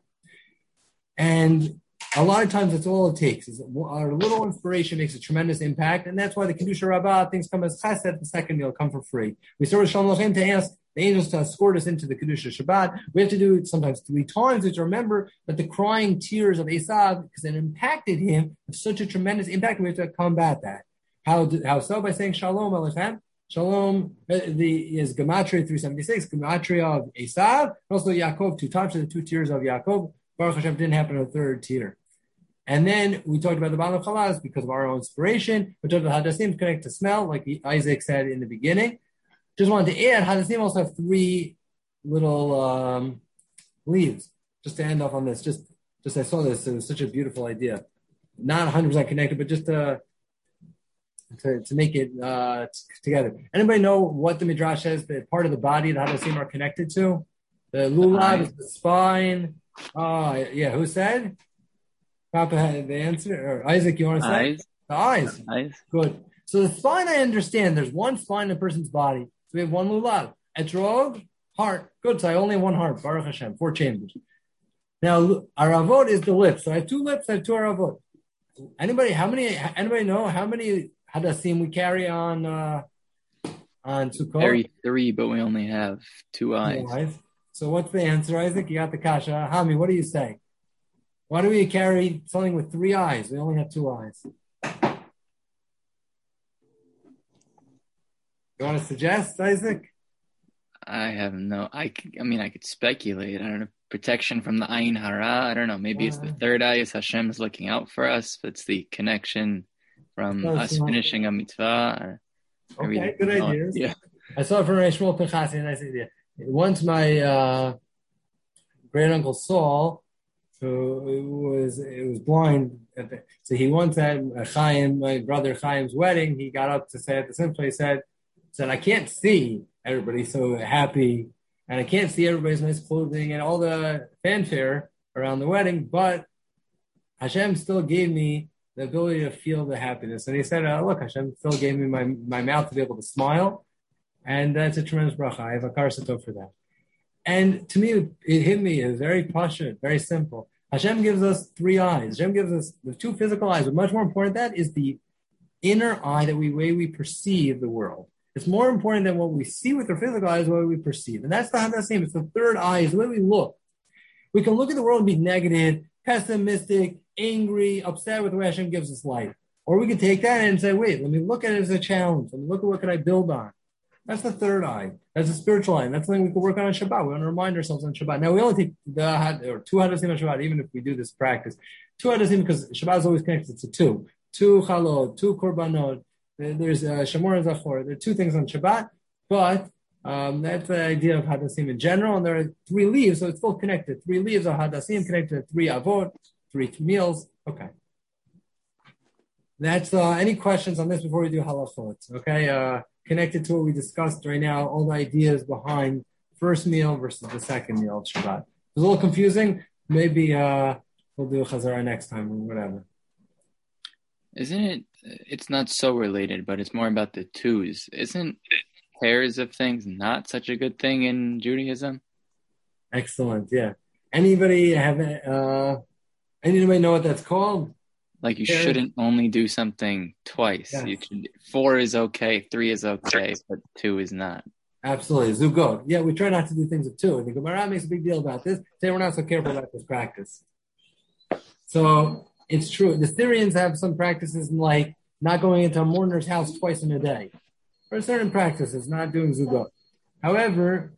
And a lot of times that's all it takes. Is our little inspiration makes a tremendous impact. And that's why the Kedusha Rabbah, things come as chesed, the second meal come for free. We start with Shalom Aleichem to ask the angels to escort us into the Kedusha Shabbat. We have to do it sometimes three times, which remember that the crying tears of Esav, because it impacted him, with such a tremendous impact, we have to combat that. How, how so? By saying Shalom Aleichem. Shalom the, is Gematria three seventy-six, Gematria of Esav, and also Yaakov, two times, so the two tears of Yaakov. Baruch Hashem didn't happen in the third tear. And then we talked about the bottom of Chalaz because of our own inspiration. We talked about Hadassim connect to smell, like Isaac said in the beginning. Just wanted to add, Hadassim also have three little um, leaves. Just to end off on this, just just I saw this, it was such a beautiful idea. Not one hundred percent connected, but just to to, to make it uh, t- together. Anybody know what the Midrash says, the part of the body that Hadassim are connected to? The lulav is the spine. Oh, yeah, who said? Papa had the answer, or Isaac, you want to say? Eyes. The eyes. Eyes. Good. So the spine, I understand. There's one spine in a person's body. So we have one lulav. Etrog, heart. Good. So I only have one heart. Baruch Hashem. Four chambers. Now, aravot is the lips. So I have two lips. I have two aravot. Anybody? How many? Anybody know how many hadassim we carry on uh, on Sukkot? Carry three, but we only have two eyes. Two eyes. So what's the answer, Isaac? You got the kasha. Hami, what do you say? Why do we carry something with three eyes? We only have two eyes. You want to suggest, Isaac? I have no. I, I mean, I could speculate. I don't know. Protection from the ayin hara. I don't know. Maybe uh, it's the third eye. Is Hashem is looking out for us. It's the connection from us finishing a mitzvah. Okay, good ideas. Yeah, I saw it from Shmuel Pinchasi. A nice idea. Once my uh, great uncle Saul, who was it was blind, at the, so he once at Chaim, my brother Chaim's wedding. He got up to say at the simple. He said, "said I can't see everybody so happy, and I can't see everybody's nice clothing and all the fanfare around the wedding, but Hashem still gave me the ability to feel the happiness." And he said, uh, "Look, Hashem still gave me my my mouth to be able to smile." And that's a tremendous bracha. I have a karasato for that. And to me, it hit me. It's very passionate, very simple. Hashem gives us three eyes. Hashem gives us the two physical eyes. But much more important than that is the inner eye, that we way we perceive the world. It's more important than what we see with our physical eyes, the way we perceive. And that's the Hadasim. It's the third eye, is the way we look. We can look at the world and be negative, pessimistic, angry, upset with the way Hashem gives us life. Or we can take that and say, wait, let me look at it as a challenge. Let me look at what can I build on. That's the third eye. That's the spiritual eye. And that's something we can work on on Shabbat. We want to remind ourselves on Shabbat. Now, we only take the or two Hadasim on Shabbat, even if we do this practice. Two Hadasim, because Shabbat is always connected to two. Two Chalot, two Korbanot. There's uh, Shamor and Zachor. There are two things on Shabbat, but um, that's the idea of Hadasim in general. And there are three leaves, so it's still connected. Three leaves of Hadasim connected to three Avot, three meals. Okay. That's uh, any questions on this before we do halachot? Okay. Uh, Connected to what we discussed right now, all the ideas behind first meal versus the second meal of Shabbat. It's a little confusing. Maybe uh, we'll do a Chazara next time or whatever. Isn't it? It's not so related, but it's more about the twos. Isn't pairs of things not such a good thing in Judaism? Excellent. Yeah. Anybody have? Uh, anybody know what that's called? Like you shouldn't only do something twice. Yeah. You should, four is okay, three is okay, but two is not. Absolutely. Zugot. Yeah, we try not to do things of two. The Gemara makes a big deal about this. Say we're not so careful about this practice. So it's true. The Syrians have some practices like not going into a mourner's house twice in a day. There are certain practices, not doing Zugot. However,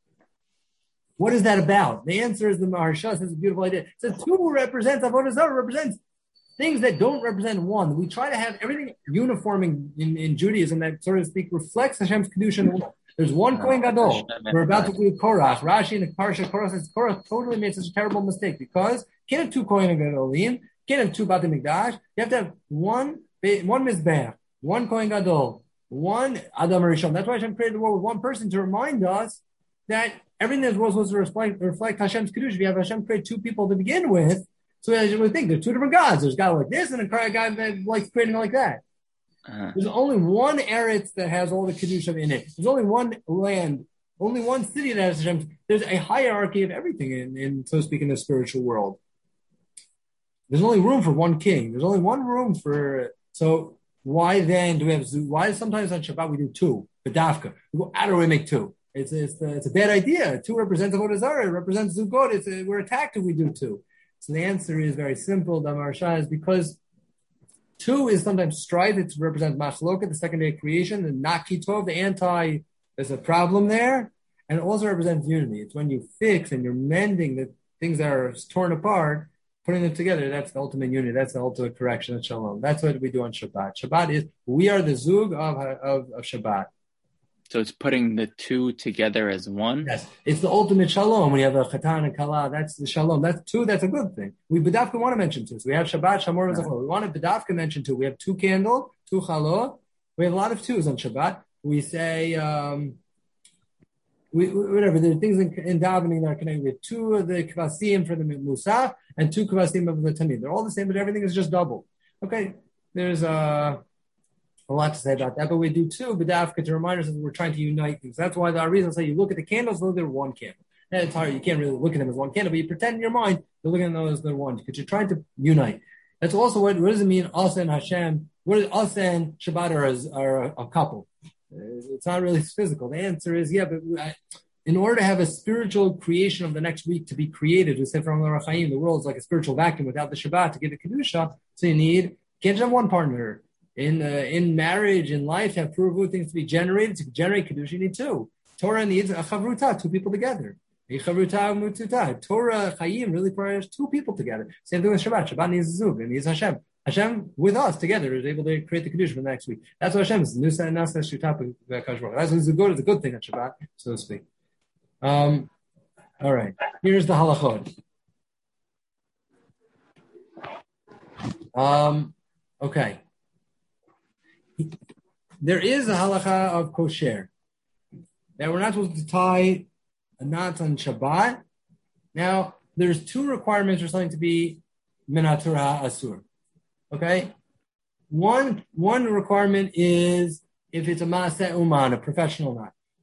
what is that about? The answer is the Maharsha says a beautiful idea. It says two represents, Avodah Zarah represents things that don't represent one. We try to have everything uniforming in, in Judaism that, so to speak, reflects Hashem's Kedusha in the world. There's one Kohen Gadol. We're about to do Korach. Rashi in the Parsha Korach says Korach totally made such a terrible mistake because you can't have two Kohen Gadolim, you can't have two Bate Mikdash. You have to have one, one Mizbeach, one Kohen Gadol, one Adam Rishon. That's why Hashem created the world with one person to remind us that everything that was supposed to reflect, reflect Hashem's Kedusha. If you have Hashem create two people to begin with, so as you would think, there's two different gods. There's a guy like this and a guy that likes creating like that. Uh-huh. There's only one Eretz that has all the Kedusha in it. There's only one land, only one city that has Hashem. There's a hierarchy of everything in, in, so to speak, in the spiritual world. There's only room for one king. There's only one room for, so why then do we have, why sometimes on Shabbat we do two, B'davka. We go out of the way and make two. It's, it's, it's a bad idea. Two represents Avodah Zarah. It represents Zugot. It's a, we're attacked if we do two. So the answer is very simple. The Maharsha is because two is sometimes strife. It represents Machloket, the second day of creation, the Nakitov, the anti, there's a problem there. And it also represents unity. It's when you fix and you're mending the things that are torn apart, putting them together. That's the ultimate unity. That's the ultimate correction of Shalom. That's what we do on Shabbat. Shabbat is, we are the Zug of, of, of Shabbat. So it's putting the two together as one? Yes. It's the ultimate shalom. When you have a chatan and kala, that's the shalom. That's two, that's a good thing. We b'davka want to mention two. So we have Shabbat, Shamor, and Zachor. We want to b'davka mention two. We have two candles, two chalot. We have a lot of twos on Shabbat. We say, um, we, whatever, there are things in, in davening that are connected with two of the kvasim for the musaf and two kvasim of the tamid. They're all the same, but everything is just double. Okay. There's a, uh, a lot to say about that, but we do too, b'davka, to remind us that we're trying to unite things. That's why the reason I say you look at the candles, look, they're one candle. And it's hard, you can't really look at them as one candle, but you pretend in your mind you're looking at them as they're one, because you're trying to unite. That's also what, what does it mean, us and Hashem? What is us and Shabbat are, as, are a, a couple? It's not really physical. The answer is, yeah, but I, in order to have a spiritual creation of the next week to be created, we said from the Rachaim, the world is like a spiritual vacuum without the Shabbat to give it Kedusha, so you need, can't just have one partner. In uh, in marriage, in life, to have puruvut things to be generated, to generate Kedusha, you need two. Torah needs a chavruta, two people together. A chavruta mututa. Torah, chayim, really requires two people together. Same thing with Shabbat. Shabbat needs Zug, it needs Hashem. Hashem, with us, together, is able to create the Kedusha for the next week. That's what Hashem is. Nusa and Nasa Shutap. That's what Zugot is a good thing on Shabbat, so to speak. Um, all right. Here's the halachot. Um, okay. There is a halacha of kosher that we're not supposed to tie a knot on Shabbat. Now, there's two requirements for something to be minatura asur. Okay? One, one requirement is if it's a maaseh uman, a professional knot.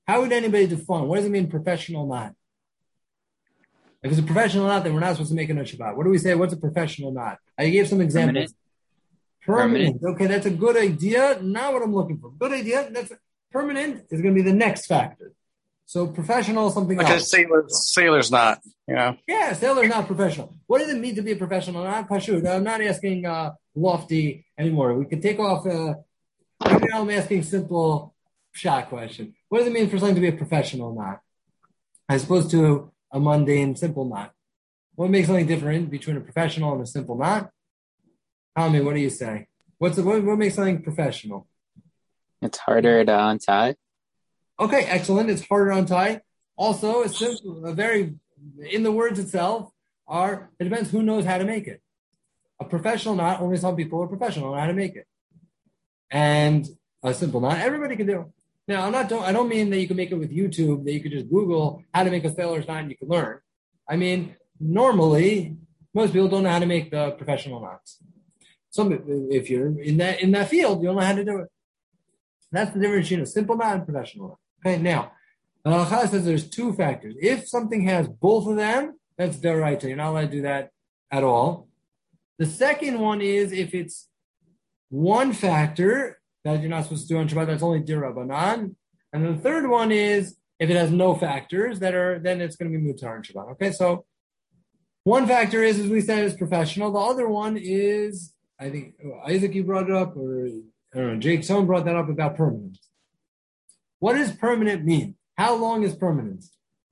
How would anybody define? What does it mean professional knot? If it's a professional knot, then we're not supposed to make it on Shabbat. What do we say? What's a professional knot? I gave some examples. Permanent. permanent. Okay, that's a good idea. Not what I'm looking for. Good idea. That's permanent is going to be the next factor. So professional, something like else. Like a sailor, sailor's knot, you know? Yeah, sailor's not professional. What does it mean to be a professional? Not Pashut. I'm not asking uh, lofty anymore. We can take off, uh, right now I'm asking simple shot question. What does it mean for something to be a professional knot? As opposed to a mundane simple knot. What makes something different between a professional and a simple knot? Tommy, what do you say? What's the, what, what makes something professional? It's harder to untie. Okay, excellent. It's harder to untie. Also, it's simple, a very, in the words itself, are, it depends who knows how to make it. A professional knot, only some people are professional on how to make it. And a simple knot, everybody can do. Now, I'm not, don't, I don't mean that you can make it with YouTube, that you could just Google how to make a sailor's knot and you can learn. I mean, normally, most people don't know how to make the professional knots. Some, if you're in that in that field, you'll know how to do it. That's the difference between a simple knot and professional knot. Okay, now, the halacha says there's two factors. If something has both of them, that's deraita. You're not allowed to do that at all. The second one is if it's one factor that you're not supposed to do on Shabbat, that's only derabanan. And the third one is if it has no factors that are, then it's going to be mutar on Shabbat. Okay, so one factor is, as we said, is professional. The other one is, I think Isaac, you brought it up, or I don't know, Jake, someone brought that up about permanent. What does permanent mean? How long is permanent?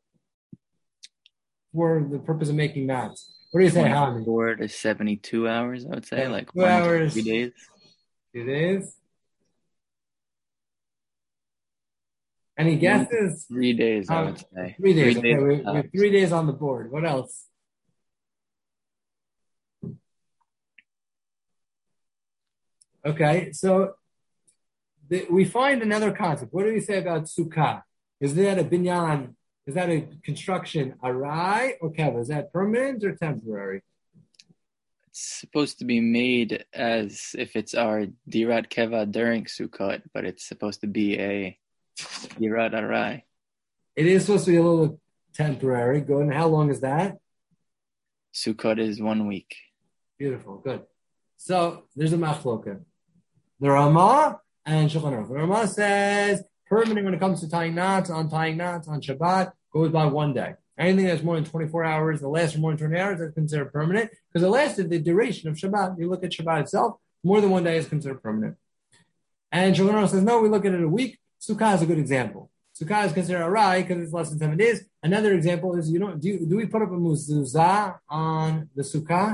For the purpose of making knots. What do you say, Hami? Four to seventy-two hours, I would say, yeah, like two one hours, to three days. Two days. Any guesses? Three days, I would um, say. Three days. Three okay, days. we, we have three days on the board. What else? Okay, so the, we find another concept. What do we say about sukkah? Is that a binyan? Is that a construction arai or keva? Is that permanent or temporary? It's supposed to be made as if it's our dirat keva during Sukkot, but it's supposed to be a dirat arai. It is supposed to be a little temporary. Good. And how long is that? Sukkot is one week. Beautiful. Good. So there's a machloka. The Ramah and Shulchan Aruch. The Ramah says permanent when it comes to tying knots, untying knots on Shabbat goes by one day. Anything that's more than twenty-four hours, that lasts for more than twenty hours, that's considered permanent because it lasted the duration of Shabbat. You look at Shabbat itself, more than one day is considered permanent. And Shulchan Aruch says, no, we look at it a week. Sukkah is a good example. Sukkah is considered arai because it's less than seven days. Another example is, you know, do, you, do we put up a mezuzah on the Sukkah?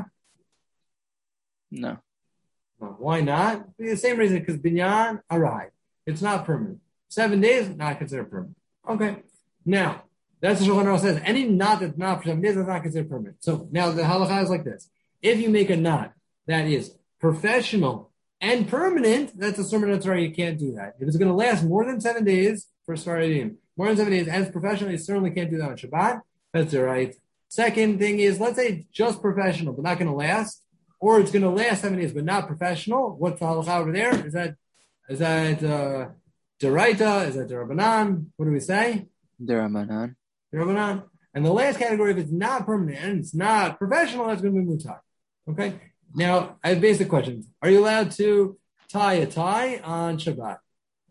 No. No. Why not? For the same reason, because binyan arai. It's not permanent. Seven days, not considered permanent. Okay. Now, that's what Shulchan Aruch says. Any knot that's not for seven days is not considered permanent. So now the halacha is like this. If you make a knot that is professional and permanent, that's a sermon that's right. You can't do that. If it's going to last more than seven days for Sfaradim, more than seven days as professional, you certainly can't do that on Shabbat. That's all right. Second thing is, let's say just professional, but not going to last, or it's going to last seven days, but not professional. What's the halacha over there? Is that, is that, uh, Deraita? Is that Derabanan? What do we say? Derabanan. Derabanan. And the last category, if it's not permanent and it's not professional, that's going to be mutar. Okay? Now, I have basic questions. Are you allowed to tie a tie on Shabbat?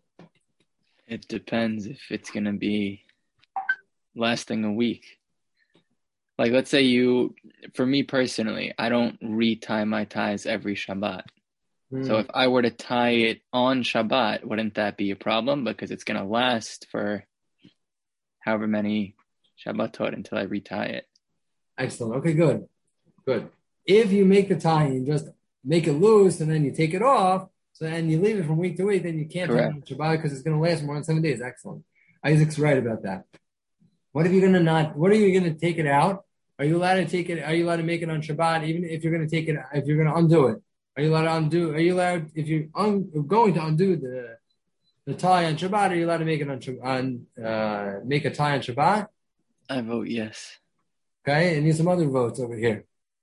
It depends if it's going to be lasting a week. Like, let's say you, for me personally, I don't retie my ties every Shabbat. Mm. So if I were to tie it on Shabbat, wouldn't that be a problem? Because it's going to last for however many Shabbatot until I retie it. Excellent. Okay, good. Good. If you make the tie and you just make it loose and then you take it off, so and you leave it from week to week, then you can't tie it on Shabbat because it's going to last more than seven days. Excellent. Isaac's right about that. What if you're going to not, what are you going to take it out? Are you allowed to take it, are you allowed to make it on Shabbat, even if you're going to take it, if you're going to undo it? Are you allowed to undo, are you allowed, if you're un, going to undo the the tie on Shabbat, are you allowed to make it on, on uh, make a tie on Shabbat? I vote yes. Okay, and need some other votes over here.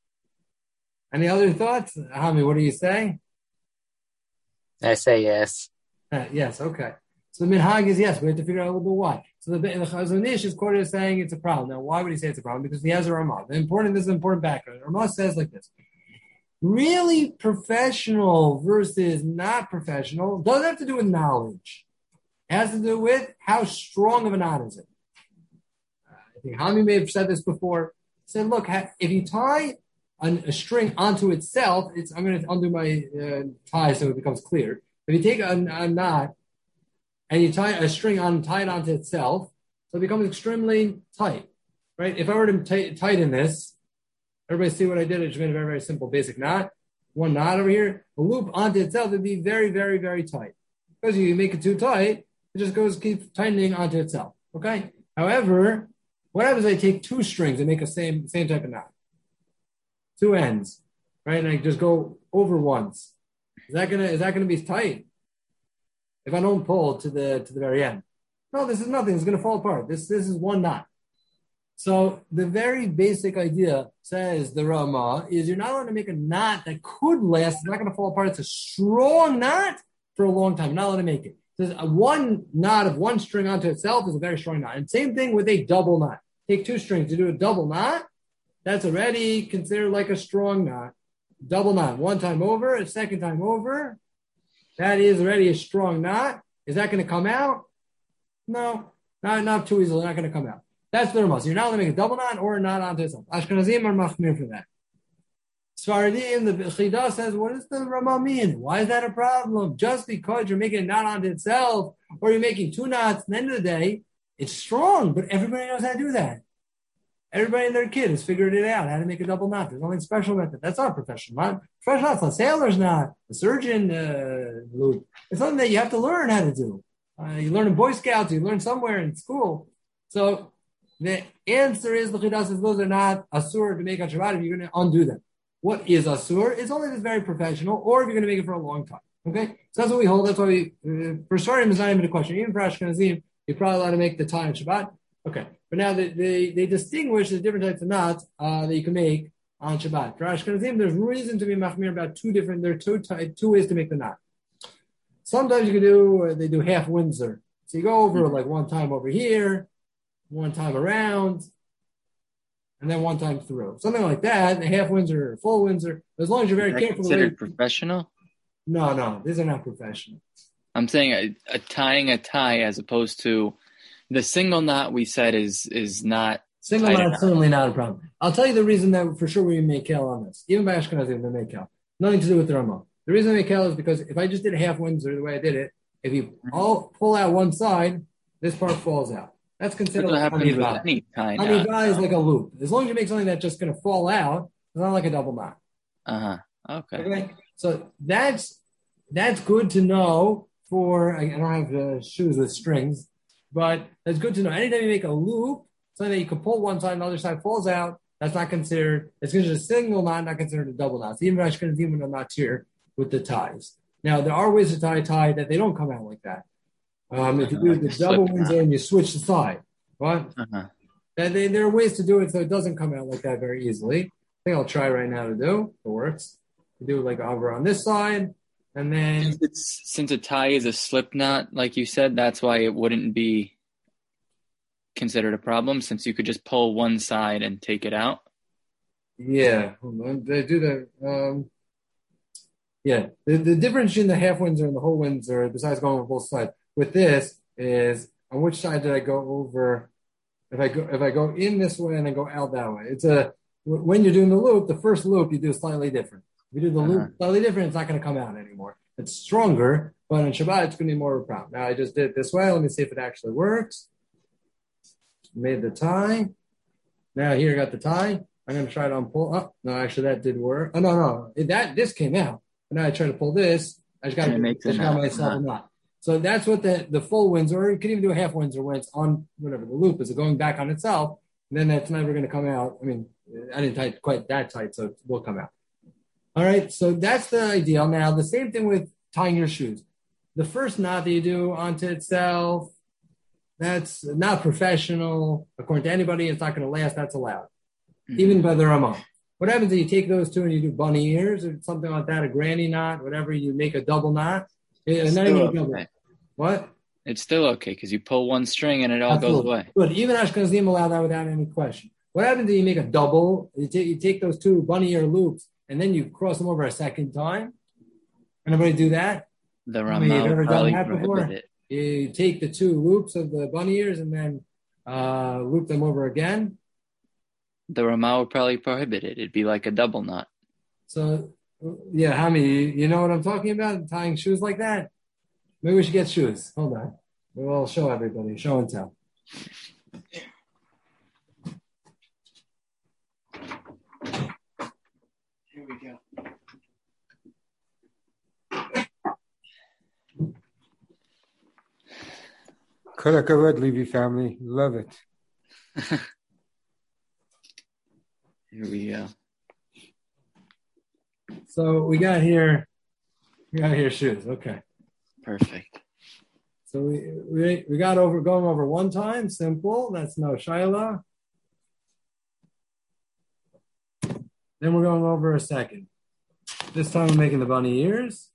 Any other thoughts? Hami, what do you say? I say yes. Uh, yes, okay. So the minhag is yes, we have to figure out a little bit why. So the, the Chazon Ish is quoted as saying it's a problem. Now, why would he say it's a problem? Because he has a Ramah. The important, this is an important background. Ramah says like this. Really professional versus not professional doesn't have to do with knowledge. It has to do with how strong of a knot is it. Uh, I think Hami may have said this before. He said, look, if you tie an, a string onto itself, it's, I'm going to undo my uh, tie so it becomes clear. If you take a, a knot and you tie a string on, tie it onto itself, so it becomes extremely tight, right? If I were to t- tighten this, everybody see what I did? I just made a very, very simple basic knot. One knot over here, a loop onto itself would be very, very, very tight. Because you make it too tight, it just goes, keep tightening onto itself, okay? However, what happens if I take two strings and make a same, same type of knot? Two ends, right? And I just go over once. Is that gonna, is that gonna be tight? If I don't pull to the, to the very end? No, this is nothing. It's gonna fall apart. This, this is one knot. So the very basic idea, says the Ramah, is you're not allowed to make a knot that could last. It's not going to fall apart. It's a strong knot for a long time. You're not allowed to make it. It says one knot of one string onto itself is a very strong knot. And same thing with a double knot. Take two strings to do a double knot. That's already considered like a strong knot. Double knot. One time over, a second time over. That is already a strong knot. Is that going to come out? No, not, not too easily. Not going to come out. That's the Ramah. So you're not going to make a double knot or a knot onto itself. Ashkenazim are machmir for that. Sfaradim, the Chida says, what does the Ramah mean? Why is that a problem? Just because you're making a knot onto itself or you're making two knots, at the end of the day, it's strong, but everybody knows how to do that. Everybody and their kid has figured it out, how to make a double knot. There's nothing special about that. That's not a professional knot. Professional knot's not a sailor's knot, a surgeon uh, loop. It's something that you have to learn how to do. Uh, you learn in Boy Scouts, you learn somewhere in school. So the answer is, the Chida says, those are not asur to make on Shabbat if you're going to undo them. What is asur? It's only if it's very professional or if you're going to make it for a long time. Okay? So that's what we hold. That's why we, uh, for Sarim is not even a question. Even for Ashkenazim, you're probably allowed to make the tie on Shabbat. Okay. But now they, they, they distinguish the different types of knots uh, that you can make on Shabbat. For Ashkenazim, there's reason to be machmir about two different, there are two, two ways to make the knot. Sometimes you can do, uh, they do half Windsor. So you go over like one time over here, one time around, and then one time through. Something like that, a half Windsor or full Windsor. As long as you're very Is that careful. Considered professional? No, no, these are not professional. I'm saying a, a tying a tie as opposed to the single knot we said is is not. Single knot is certainly not a problem. I'll tell you the reason that for sure we make kel on this. Even by Ashkenazim, they make kel. Nothing to do with the Ramah. The reason I make kel is because if I just did a half Windsor the way I did it, if you all pull out one side, this part falls out. That's considered what happens with knot. any tie knot. Honey knot is like a loop. As long as you make something that's just going to fall out, it's not like a double knot. Uh-huh. Okay. Okay. So that's that's good to know for, I don't have uh, shoes with strings, but that's good to know. Anytime you make a loop, something that you can pull one side and the other side falls out, that's not considered, it's considered a single knot, not considered a double knot. So even Ashkenazim when I'm not here with the ties. Now, there are ways to tie a tie that they don't come out like that. Um, if you do the double Windsor and you switch the side, right? Uh-huh. And they, there are ways to do it so it doesn't come out like that very easily. I think I'll try right now to do. It works. You do like over on this side, and then since, it's, since a tie is a slip knot, like you said, that's why it wouldn't be considered a problem, since you could just pull one side and take it out. Yeah, they do that. Um, yeah, the, the difference between the half Windsor and the whole Windsor, besides going over both sides, with this is on which side did I go over? If I go if I go in this way and then go out that way, it's a when you're doing the loop, the first loop you do slightly different. If you do the uh-huh. loop slightly different, it's not going to come out anymore. It's stronger, but on Shabbat it's going to be more of a problem. Now I just did it this way. Let me see if it actually works. Made the tie. Now here I got the tie. I'm going to try to unpull. Oh no, actually that did work. Oh no no, it, that this came out. But now I try to pull this. I just got to make myself uh-huh. a knot. So that's what the, the full Windsor, or you can even do a half Windsor when it's on whatever the loop is, going back on itself. And then that's never going to come out. I mean, I didn't tie it quite that tight, so it will come out. All right, so that's the ideal. Now, the same thing with tying your shoes. The first knot that you do onto itself, that's not professional. According to anybody, it's not going to last. That's allowed, mm-hmm. even by the Ramah. What happens if you take those two and you do bunny ears or something like that, a granny knot, whatever, you make a double knot? Not even a double. What? It's still okay because you pull one string and it all Absolutely. goes away. Good. Even Ashkenazim allow that without any question. What happens if you make a double? You take, you take those two bunny ear loops and then you cross them over a second time. Anybody do that? The I mean, you've Rama ever probably done that before? prohibited it. You take the two loops of the bunny ears and then uh, loop them over again. The Rama would probably prohibit it. It'd be like a double knot. So, yeah, Hami, you know what I'm talking about? Tying shoes like that? Maybe we should get shoes. Hold on. We'll show everybody. Show and tell. Here we go. Kol hakavod, Levy family. Love it. Here we go. So we got here, we got here shoes. Okay. Perfect. So we we, we got over going over one time. Simple. That's no shaila. Then we're going over a second. This time we're making the bunny ears.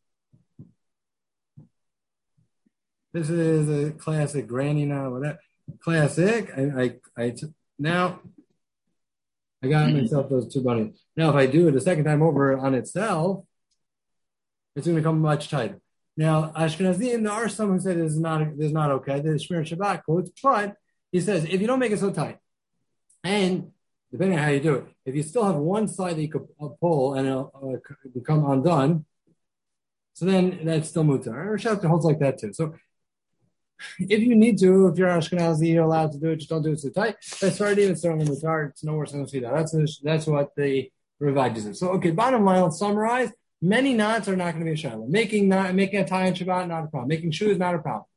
This is a classic granny knot. Whatever. Classic. I I, I t- now. I got myself those two bunnies. Now, if I do it a second time over on itself, it's going to become much tighter. Now, Ashkenazim, there are some who say this is not, this is not okay. The Shmir Shabbat quotes, but he says, if you don't make it so tight, and depending on how you do it, if you still have one side that you could pull and it'll uh, become undone, so then that's still mutar. Rishab holds like that too. So if you need to, if you're Ashkenazi, you're allowed to do it. Just don't do it so tight. That's started even starting the mutar. It's no worse than see that. That's that's what the Ravad says. So okay, bottom line, let's summarize. Many knots are not going to be a shaila. Making not making a tie in Shabbat, not a problem. Making shoes, not a problem.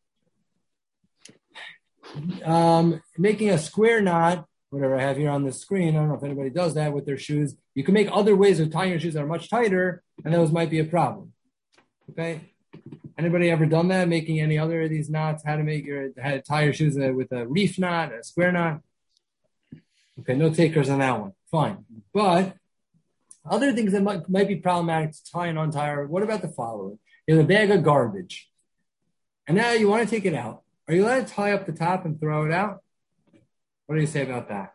Um, making a square knot, whatever I have here on the screen. I don't know if anybody does that with their shoes. You can make other ways of tying your shoes that are much tighter, and those might be a problem. Okay. Anybody ever done that? Making any other of these knots? How to make your, how to tie your shoes with a reef knot, a square knot? Okay, no takers on that one. Fine. But other things that might, might be problematic to tie and untie are, what about the following? You have a bag of garbage. And now you want to take it out. Are you allowed to tie up the top and throw it out? What do you say about that?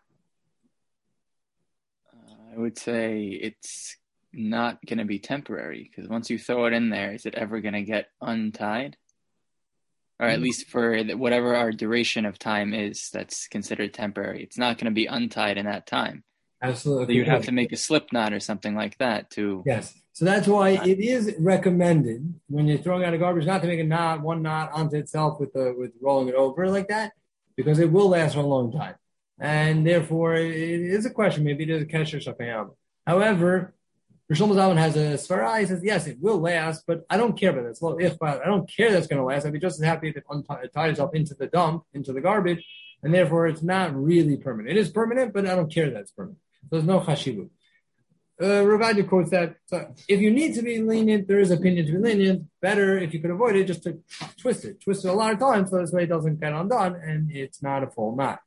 Uh, I would say it's not going to be temporary, because once you throw it in there, is it ever going to get untied? Or at least for whatever our duration of time is, that's considered temporary. It's not going to be untied in that time. Absolutely. So you'd have to make a slip knot or something like that to. Yes. So that's why it is recommended when you're throwing out a garbage not to make a knot, one knot onto itself with the with rolling it over like that, because it will last for a long time. And therefore, it is a question. Maybe it is a kesher shapayam. However, Rosh Zalman has a svara. He says, yes, it will last, but I don't care about that. I don't care that's going to last. I'd be just as happy if it untie, ties itself into the dump, into the garbage, and therefore it's not really permanent. It is permanent, but I don't care that it's permanent. So there's no chashivut. Uh, Ravadia quotes that, so if you need to be lenient, there is opinion to be lenient. Better, if you could avoid it, just to twist it. Twist it a lot of times so this way it doesn't get undone and it's not a full knot.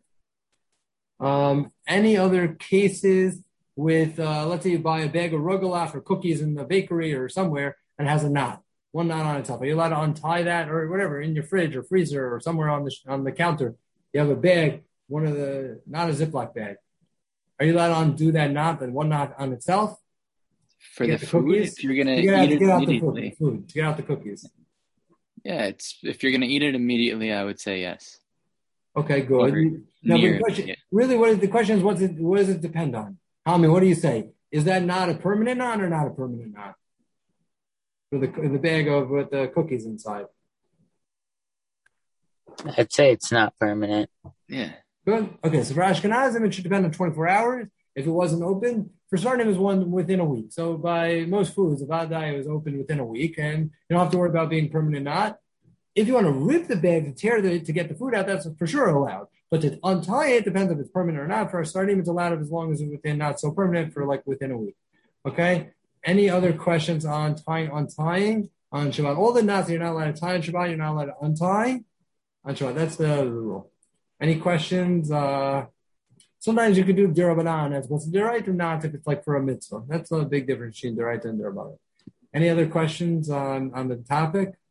Um, any other cases with, uh, let's say you buy a bag of rugelach or cookies in the bakery or somewhere and it has a knot, one knot on itself. Are you allowed to untie that or whatever in your fridge or freezer or somewhere on the on the counter? You have a bag, one of the, not a Ziploc bag. Are you allowed to undo that knot, and one knot on itself? For the, the food, cookies? If you're going to eat it immediately. The food, to get out the cookies. Yeah, it's if you're going to eat it immediately, I would say yes. Okay, good. Now, the question, really, what is the question is, what's it, what does it depend on? Hami, what do you say? Is that not a permanent knot or not a permanent knot? For the the bag of with the cookies inside. I'd say it's not permanent. Yeah. Good. Okay, so for Ashkenazim, it should depend on twenty-four hours. If it wasn't open, for certain it was one within a week. So by most foods, the vadai was open within a week, and you don't have to worry about being permanent knot. If you want to rip the bag to tear the to get the food out, that's for sure allowed. But to untie it depends if it's permanent or not. For a starting, it's allowed as long as it's within not so permanent for like within a week. Okay. Any other questions on tying, untying on Shabbat? All the knots you're not allowed to tie on Shabbat, you're not allowed to untie on Shabbat. That's the, the rule. Any questions? Uh, sometimes you could do derabanan as opposed to deraita or not if it's like for a mitzvah. That's a big difference between deraita and derabanan. Any other questions on, on the topic?